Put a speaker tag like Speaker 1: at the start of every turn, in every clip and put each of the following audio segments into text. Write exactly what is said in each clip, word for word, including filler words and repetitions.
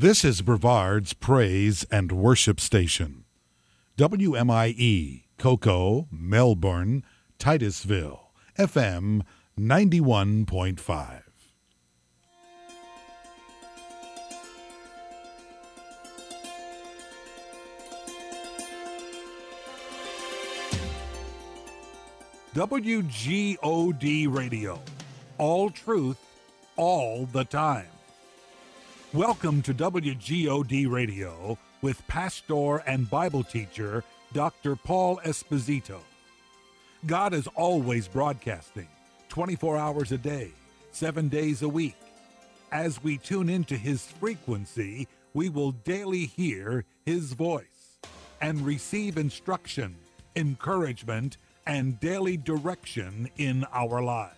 Speaker 1: This is Brevard's Praise and Worship Station. W M I E, Cocoa, Melbourne, Titusville, F M ninety-one point five. W G O D Radio. All truth, all the time. Welcome to W G O D Radio with pastor and Bible teacher Doctor Paul Esposito. God is always broadcasting, twenty-four hours a day, seven days a week. As we tune into his frequency, we will daily hear his voice and receive instruction, encouragement, and daily direction in our lives.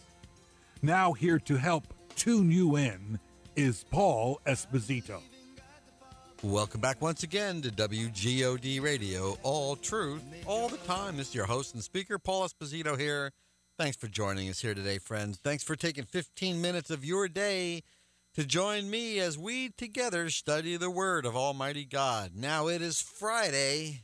Speaker 1: Now here to help tune you in is Paul Esposito.
Speaker 2: Welcome back once again to W G O D Radio, all truth, all the time. This is your host and speaker, Paul Esposito here. Thanks for joining us here today, friends. Thanks for taking fifteen minutes of your day to join me as we together study the Word of Almighty God. Now it is Friday,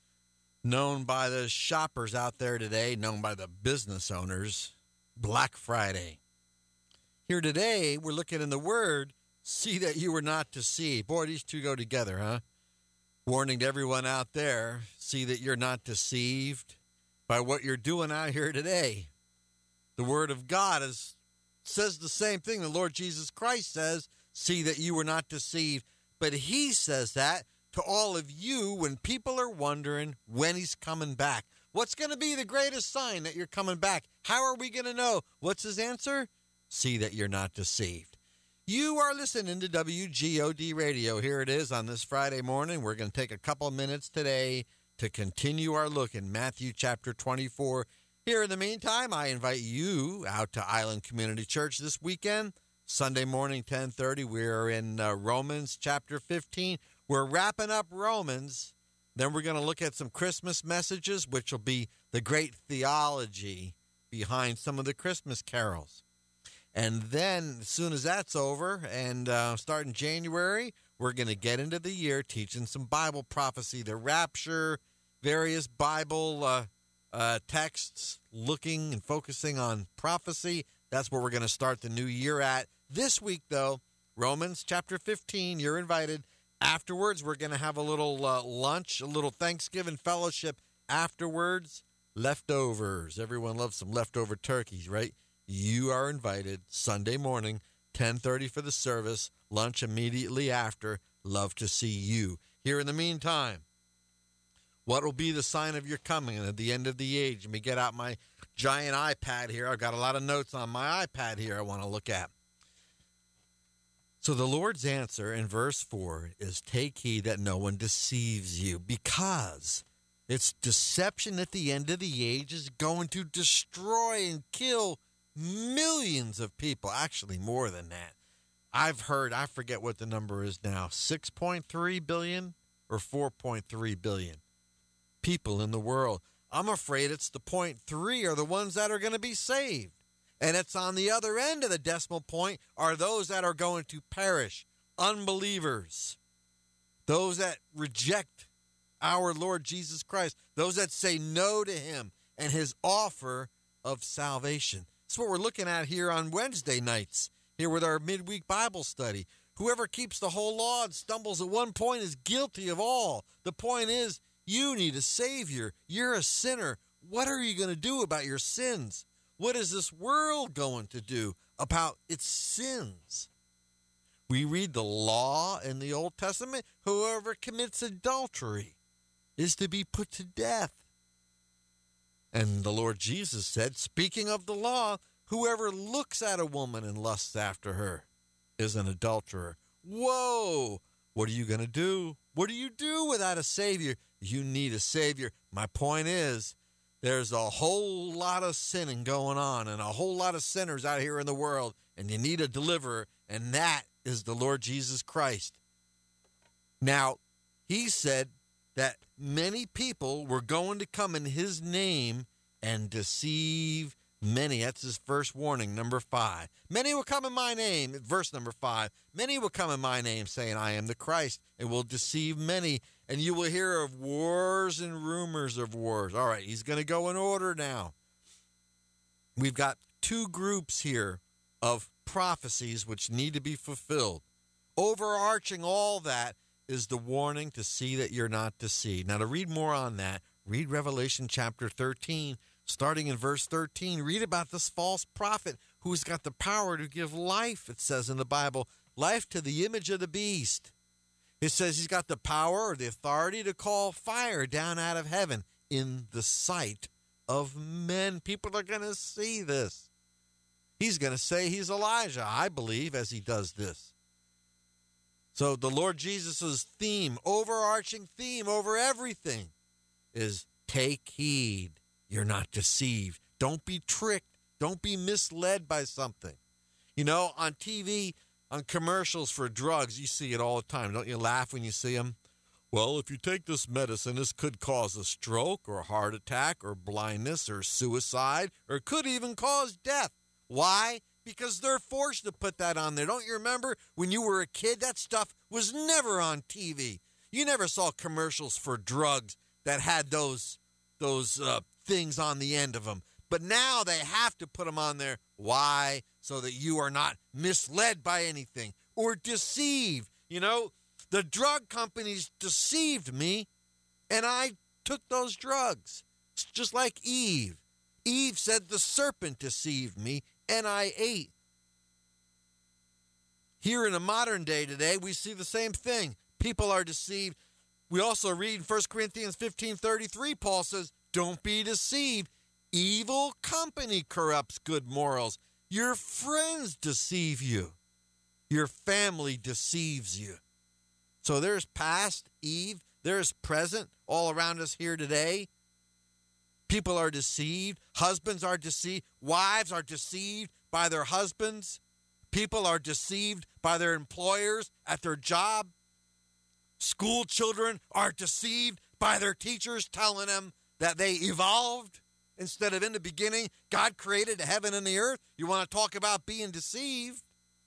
Speaker 2: known by the shoppers out there today, known by the business owners, Black Friday. Here today, we're looking in the Word, see that you were not deceived. Boy, these two go together, huh? Warning to everyone out there, see that you're not deceived by what you're doing out here today. The Word of God is, says the same thing. The Lord Jesus Christ says, see that you were not deceived. But he says that to all of you when people are wondering when he's coming back. What's going to be the greatest sign that you're coming back? How are we going to know? What's his answer? See that you're not deceived. You are listening to W G O D Radio. Here it is on this Friday morning. We're going to take a couple minutes today to continue our look in Matthew chapter twenty-four. Here in the meantime, I invite you out to Island Community Church this weekend. Sunday morning, ten thirty. We're in uh, Romans chapter fifteen. We're wrapping up Romans. Then we're going to look at some Christmas messages, which will be the great theology behind some of the Christmas carols. And then as soon as that's over, and uh, starting January, we're going to get into the year teaching some Bible prophecy, the rapture, various Bible uh, uh, texts, looking and focusing on prophecy. That's where we're going to start the new year at. This week, though, Romans chapter fifteen, you're invited. Afterwards, we're going to have a little uh, lunch, a little Thanksgiving fellowship. Afterwards, leftovers. Everyone loves some leftover turkeys, right? You are invited Sunday morning, ten thirty for the service, lunch immediately after. Love to see you. Here in the meantime, what will be the sign of your coming and at the end of the age? Let me get out my giant iPad here. I've got a lot of notes on my iPad here I want to look at. So the Lord's answer in verse four is, take heed that no one deceives you, because it's deception at the end of the age is going to destroy and kill millions of people, actually more than that. I've heard, I forget what the number is now, six point three billion or four point three billion people in the world. I'm afraid it's the point three are the ones that are going to be saved. And it's on the other end of the decimal point are those that are going to perish, unbelievers, those that reject our Lord Jesus Christ, those that say no to him and his offer of salvation. That's what we're looking at here on Wednesday nights, here with our midweek Bible study. Whoever keeps the whole law and stumbles at one point is guilty of all. The point is, you need a Savior. You're a sinner. What are you going to do about your sins? What is this world going to do about its sins? We read the law in the Old Testament. Whoever commits adultery is to be put to death. And the Lord Jesus said, speaking of the law, whoever looks at a woman and lusts after her is an adulterer. Whoa! What are you going to do? What do you do without a Savior? You need a Savior. My point is, there's a whole lot of sinning going on and a whole lot of sinners out here in the world, and you need a deliverer, and that is the Lord Jesus Christ. Now, he said that many people were going to come in his name and deceive Many, that's his first warning, number five. Many will come in my name, verse number five. Many will come in my name, saying, I am the Christ, and will deceive many. And you will hear of wars and rumors of wars. All right, he's going to go in order now. We've got two groups here of prophecies which need to be fulfilled. Overarching all that is the warning to see that you're not deceived. Now, to read more on that, read Revelation chapter thirteen. Starting in verse thirteen, read about this false prophet who's got the power to give life, it says in the Bible, life to the image of the beast. It says he's got the power or the authority to call fire down out of heaven in the sight of men. People are going to see this. He's going to say he's Elijah, I believe, as he does this. So the Lord Jesus' theme, overarching theme over everything is take heed. You're not deceived. Don't be tricked. Don't be misled by something. You know, on T V, on commercials for drugs, you see it all the time. Don't you laugh when you see them? Well, if you take this medicine, this could cause a stroke or a heart attack or blindness or suicide, or it could even cause death. Why? Because they're forced to put that on there. Don't you remember when you were a kid, that stuff was never on T V. You never saw commercials for drugs that had those, those, uh, things on the end of them. But now they have to put them on there. Why? So that you are not misled by anything or deceived. You know, the drug companies deceived me, and I took those drugs. It's just like Eve. Eve said the serpent deceived me, and I ate. Here in the modern day today, we see the same thing. People are deceived. We also read in First Corinthians fifteen thirty-three, Paul says, don't be deceived. Evil company corrupts good morals. Your friends deceive you. Your family deceives you. So there's past, Eve. There's present, all around us here today. People are deceived. Husbands are deceived. Wives are deceived by their husbands. People are deceived by their employers at their job. School children are deceived by their teachers telling them that they evolved instead of in the beginning, God created the heaven and the earth. You want to talk about being deceived?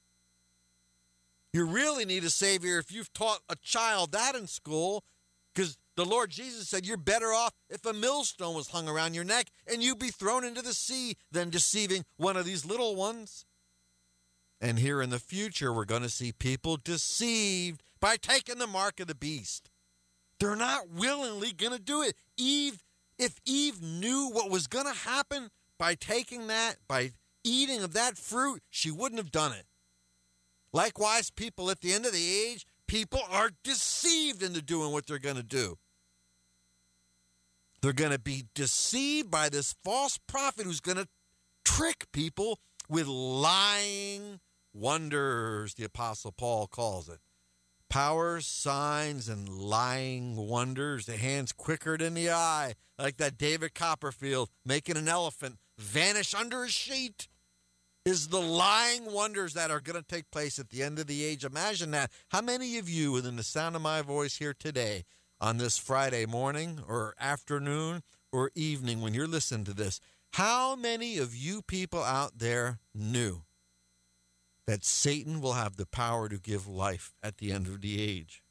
Speaker 2: You really need a Savior if you've taught a child that in school, because the Lord Jesus said you're better off if a millstone was hung around your neck and you be thrown into the sea than deceiving one of these little ones. And here in the future, we're going to see people deceived by taking the mark of the beast. They're not willingly going to do it. Eve, if Eve knew what was going to happen by taking that, by eating of that fruit, she wouldn't have done it. Likewise, people at the end of the age, people are deceived into doing what they're going to do. They're going to be deceived by this false prophet who's going to trick people with lying wonders, the Apostle Paul calls it. Powers, signs, and lying wonders. The hand's quicker than the eye, like that David Copperfield making an elephant vanish under a sheet. Is the lying wonders that are going to take place at the end of the age. Imagine that. How many of you, within the sound of my voice here today, on this Friday morning or afternoon or evening when you're listening to this, how many of you people out there knew that Satan will have the power to give life at the end of the age?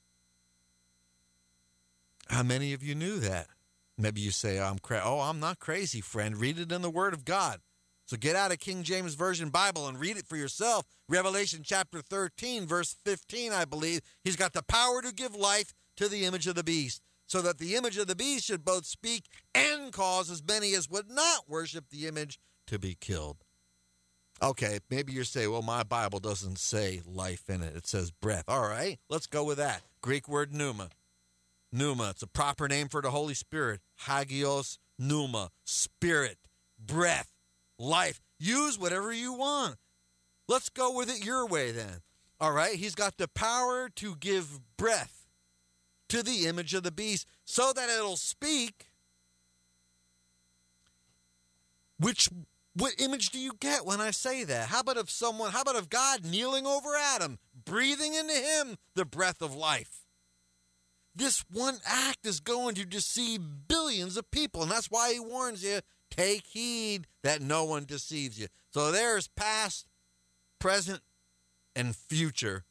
Speaker 2: How many of you knew that? Maybe you say, I'm cra- oh, I'm not crazy, friend. Read it in the Word of God. So get out a King James Version Bible and read it for yourself. Revelation chapter thirteen, verse fifteen, I believe. He's got the power to give life to the image of the beast, so that the image of the beast should both speak and cause as many as would not worship the image to be killed. Okay, maybe you're saying, well, my Bible doesn't say life in it. It says breath. All right, let's go with that. Greek word pneuma. Pneuma, it's a proper name for the Holy Spirit. Hagios pneuma, spirit, breath. Life. Use whatever you want. Let's go with it your way then. All right. He's got the power to give breath to the image of the beast so that it'll speak. Which what image do you get when I say that? How about if someone, how about if God kneeling over Adam, breathing into him the breath of life? This one act is going to deceive billions of people, and that's why he warns you, Take heed that no one deceives you. So there's past, present, and future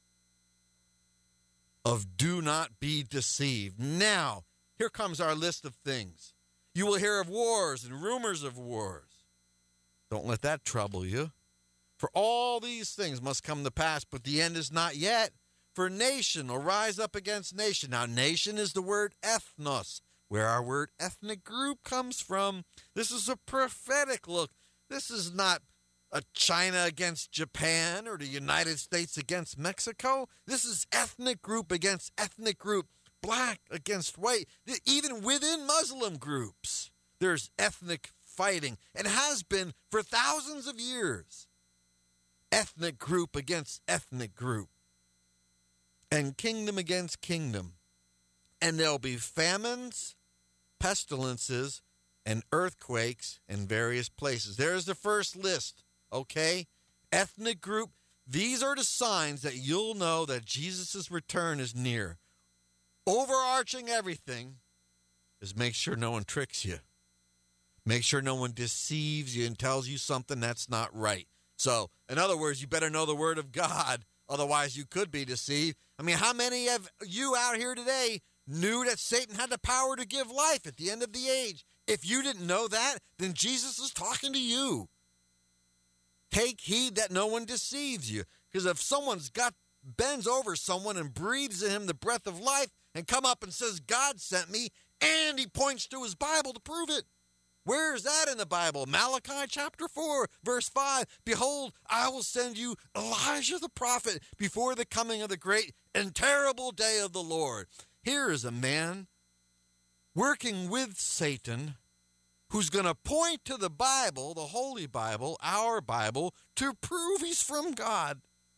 Speaker 2: of do not be deceived. Now, here comes our list of things. You will hear of wars and rumors of wars. Don't let that trouble you. For all these things must come to pass, but the end is not yet. For nation will rise up against nation. Now, nation is the word ethnos, where our word ethnic group comes from. This is a prophetic look. This is not a China against Japan or the United States against Mexico. This is ethnic group against ethnic group, black against white. Even within Muslim groups, there's ethnic fighting and has been for thousands of years. Ethnic group against ethnic group and kingdom against kingdom. And there'll be famines, pestilences, and earthquakes in various places. There's the first list, okay? Ethnic group. These are the signs that you'll know that Jesus' return is near. Overarching everything is make sure no one tricks you. Make sure no one deceives you and tells you something that's not right. So, in other words, you better know the word of God. Otherwise, you could be deceived. I mean, how many of you out here today knew that Satan had the power to give life at the end of the age? If you didn't know that, then Jesus is talking to you. Take heed that no one deceives you. Because if someone's got bends over someone and breathes in him the breath of life and come up and says, God sent me, and he points to his Bible to prove it. Where is that in the Bible? Malachi chapter four, verse five. Behold, I will send you Elijah the prophet before the coming of the great and terrible day of the Lord. Here is a man working with Satan who's going to point to the Bible, the Holy Bible, our Bible, to prove he's from God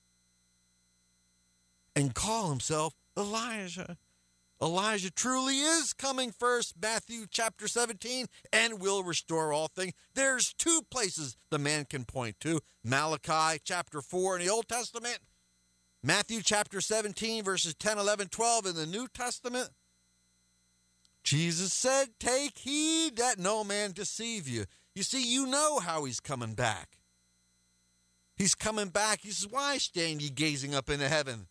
Speaker 2: and call himself Elijah. Elijah truly is coming first, Matthew chapter seventeen, and will restore all things. There's two places the man can point to. Malachi chapter four in the Old Testament, Matthew chapter seventeen, verses ten, eleven, twelve in the New Testament. Jesus said, take heed that no man deceive you. You see, you know how he's coming back. He's coming back. He says, why stand ye gazing up into heaven?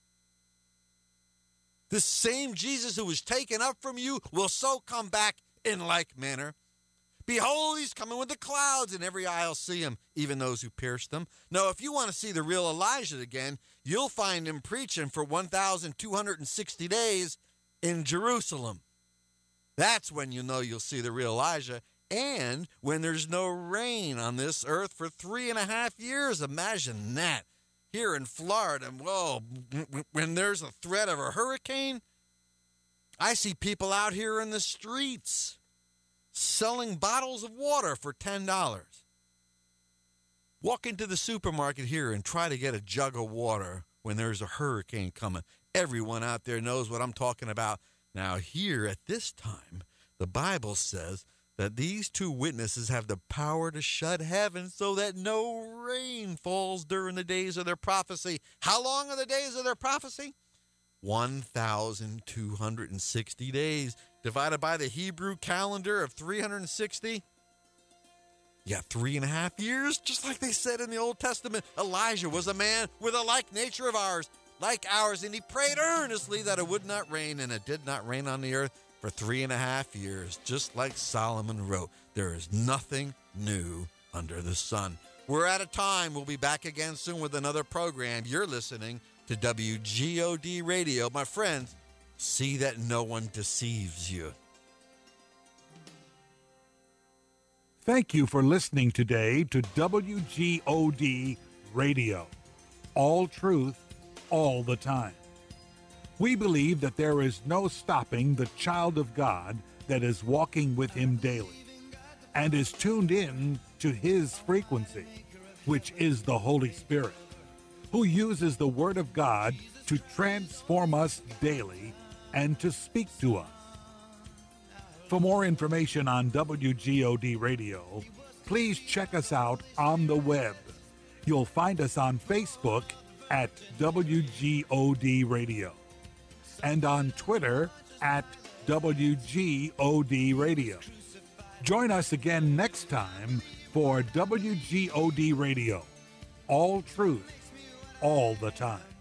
Speaker 2: The same Jesus who was taken up from you will so come back in like manner. Behold, he's coming with the clouds, and every eye will see him, even those who pierced them. Now, if you want to see the real Elijah again, you'll find him preaching for one thousand two hundred sixty days in Jerusalem. That's when you know you'll see the real Elijah, and when there's no rain on this earth for three and a half years. Imagine that. Here in Florida, whoa, when there's a threat of a hurricane, I see people out here in the streets selling bottles of water for ten dollars. Walk into the supermarket here and try to get a jug of water when there's a hurricane coming. Everyone out there knows what I'm talking about. Now, here at this time, the Bible says that these two witnesses have the power to shut heaven so that no rain falls during the days of their prophecy. How long are the days of their prophecy? one thousand two hundred sixty days divided by the Hebrew calendar of three hundred sixty. Yeah, three and a half years, just like they said in the Old Testament. Elijah was a man with a like nature of ours, like ours, and he prayed earnestly that it would not rain, and it did not rain on the earth for three and a half years, just like Solomon wrote. There is nothing new under the sun. We're out of time. We'll be back again soon with another program. You're listening to W G O D Radio. My friends, see that no one deceives you.
Speaker 1: Thank you for listening today to W G O D Radio. All truth, all the time. We believe that there is no stopping the child of God that is walking with him daily and is tuned in to his frequency, which is the Holy Spirit, who uses the Word of God to transform us daily and to speak to us. For more information on W G O D Radio, please check us out on the web. You'll find us on Facebook at W G O D Radio and on Twitter at W G O D Radio. Join us again next time for W G O D Radio. All truth, all the time.